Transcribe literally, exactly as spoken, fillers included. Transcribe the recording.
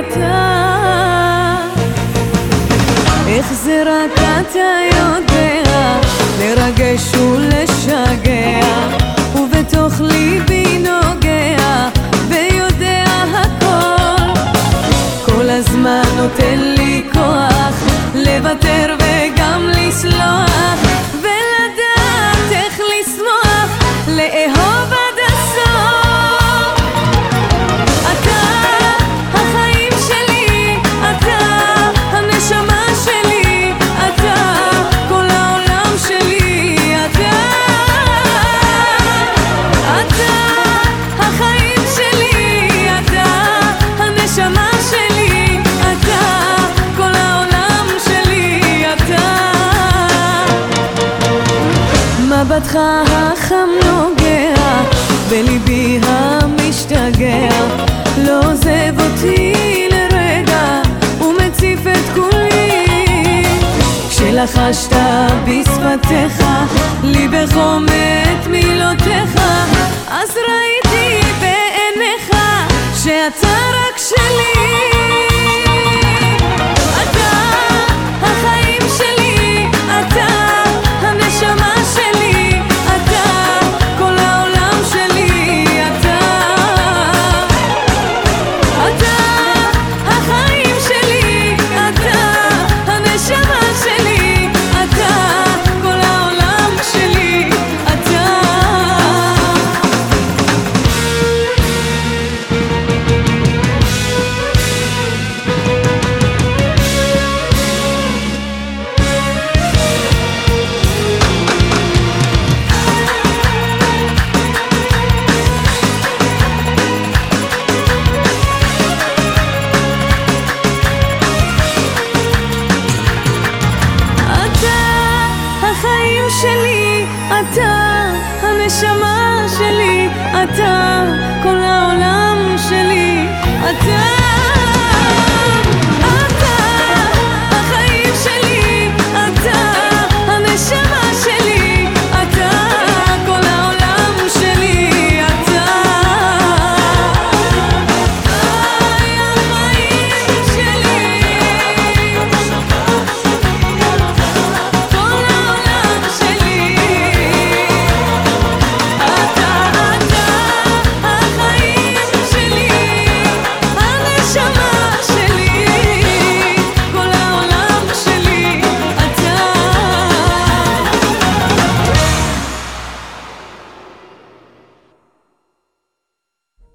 אתה. איך זה רק אתה יודע לרגש ולשגע, ובתוך ליבי נוגע ויודע הכל. כל הזמן נותן לי כוח לוותר וגם לסלוח, ולדעת איך לשמוח, לאהוב עד הסוף. אתה החיים שלי, אתה הנשמה שלי, אתה כל העולם שלי, אתה. אתה החיים שלי, אתה הנשמה שלי, אתה כל העולם שלי, אתה. מבטך החם נוגע בליבי המשתגע, לא עוזב אותי לרגע ומציף את כולי. כשלחשת בשפתיך לי בחום את מילותיך, אז ראיתי בעיניך שאתה רק שלי. אתה החיים שלי, אתה הנשמה שלי, אתה כל העולם שלי, אתה. אתה החיים שלי, אתה הנשמה שלי, אתה כל העולם שלי, אתה. החיים שלי, אתה הנשמה שלי, אתה כל העולם שלי, אתה.